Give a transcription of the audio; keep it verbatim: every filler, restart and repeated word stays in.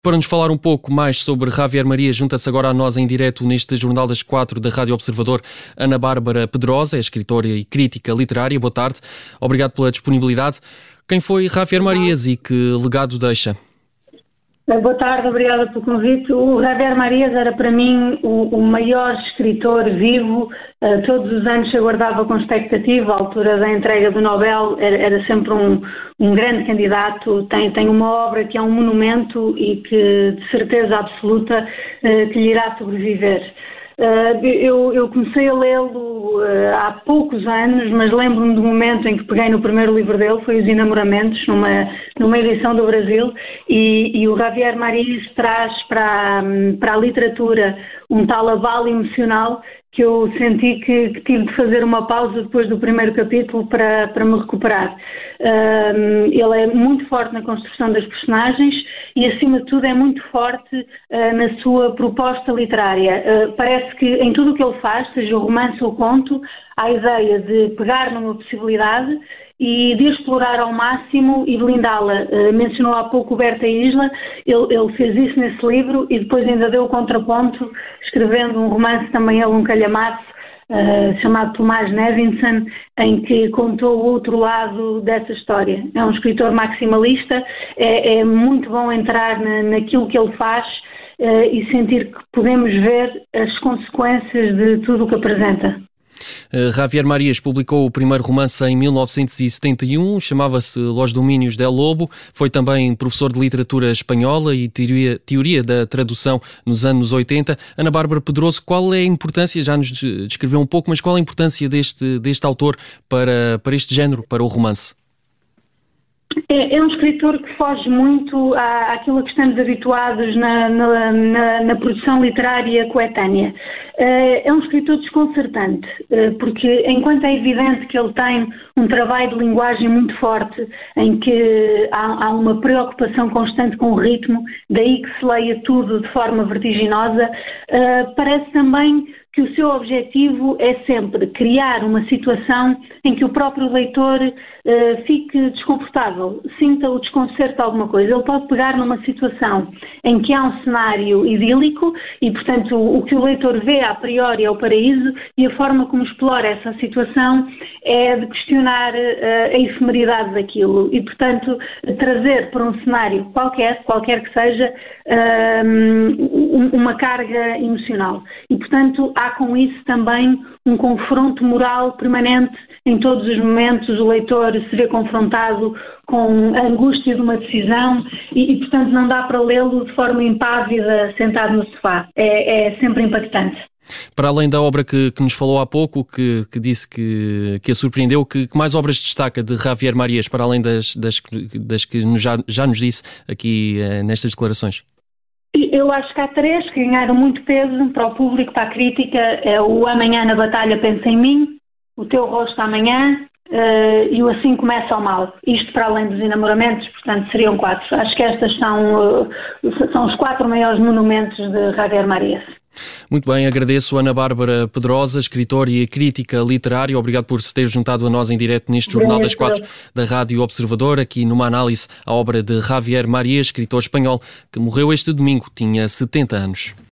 Para nos falar um pouco mais sobre Javier Marias, junta-se agora a nós em direto neste Jornal das Quatro da Rádio Observador, Ana Bárbara Pedrosa, é escritora e crítica literária. Boa tarde, obrigado pela disponibilidade. Quem foi Javier Marias e que legado deixa? Boa tarde, obrigada pelo convite. O Javier Marias era para mim o, o maior escritor vivo. Uh, todos os anos eu aguardava com expectativa. À altura da entrega do Nobel era, era sempre um, um grande candidato. Tem, tem uma obra que é um monumento e que de certeza absoluta uh, que lhe irá sobreviver. Uh, eu, eu comecei a lê-lo uh, há poucos anos, mas lembro-me do momento em que peguei no primeiro livro dele, foi Os Enamoramentos, numa, numa edição do Brasil, e, e o Javier Marias traz para, para a literatura um tal abalo emocional que eu senti que, que tive de fazer uma pausa depois do primeiro capítulo para, para me recuperar. Uh, ele é muito forte na construção das personagens e, acima de tudo, é muito forte uh, na sua proposta literária. Uh, parece que em tudo o que ele faz, seja o romance ou o conto, há a ideia de pegar numa possibilidade e de explorar ao máximo e blindá-la. Uh, mencionou há pouco o Berta Isla, ele, ele fez isso nesse livro e depois ainda deu o contraponto, escrevendo um romance também ele um calhamaço, uh, chamado Tomás Nevinson, em que contou o outro lado dessa história. É um escritor maximalista, é, é muito bom entrar na, naquilo que ele faz uh, e sentir que podemos ver as consequências de tudo o que apresenta. Uh, Javier Marias publicou o primeiro romance em mil novecentos e setenta e um, chamava-se Los Domínios del Lobo. Foi também professor de literatura espanhola e teoria, teoria da tradução nos anos oitenta. Ana Bárbara Pedrosa, qual é a importância, já nos descreveu um pouco, mas qual é a importância deste, deste autor para, para este género, para o romance? É, é um escritor que foge muito à, àquilo a que estamos habituados na, na, na, na produção literária coetânea. É um escritor desconcertante, porque enquanto é evidente que ele tem um trabalho de linguagem muito forte, em que há, há uma preocupação constante com o ritmo, daí que se leia tudo de forma vertiginosa, parece também que o seu objetivo é sempre criar uma situação em que o próprio leitor uh, fique desconfortável, sinta o desconcerto de alguma coisa. Ele pode pegar numa situação em que há um cenário idílico e, portanto, o, o que o leitor vê a priori é o paraíso e a forma como explora essa situação é de questionar uh, a efemeridade daquilo e, portanto, trazer para um cenário qualquer, qualquer que seja, uh, uma carga emocional. E, portanto, há com isso também um confronto moral permanente em todos os momentos. O leitor se vê confrontado com a angústia de uma decisão e, e portanto, não dá para lê-lo de forma impávida, sentado no sofá. É, é sempre impactante. Para além da obra que, que nos falou há pouco, que, que disse que, que a surpreendeu, que, que mais obras destaca de Javier Marias, para além das, das, das que nos já, já nos disse aqui eh, nestas declarações? Eu acho que há três que ganharam muito peso para o público, para a crítica. É o Amanhã na Batalha Pensa em Mim, O Teu Rosto Amanhã uh, e o Assim Começa o Mal. Isto para além dos Enamoramentos, portanto seriam quatro. Acho que estas são, uh, são os quatro maiores monumentos de Javier Marias. Muito bem, agradeço a Ana Bárbara Pedrosa, escritora e crítica literária. Obrigado por se ter juntado a nós em direto neste Jornal das Quatro da Rádio Observador, aqui numa análise à obra de Javier Marias, escritor espanhol, que morreu este domingo, tinha setenta anos.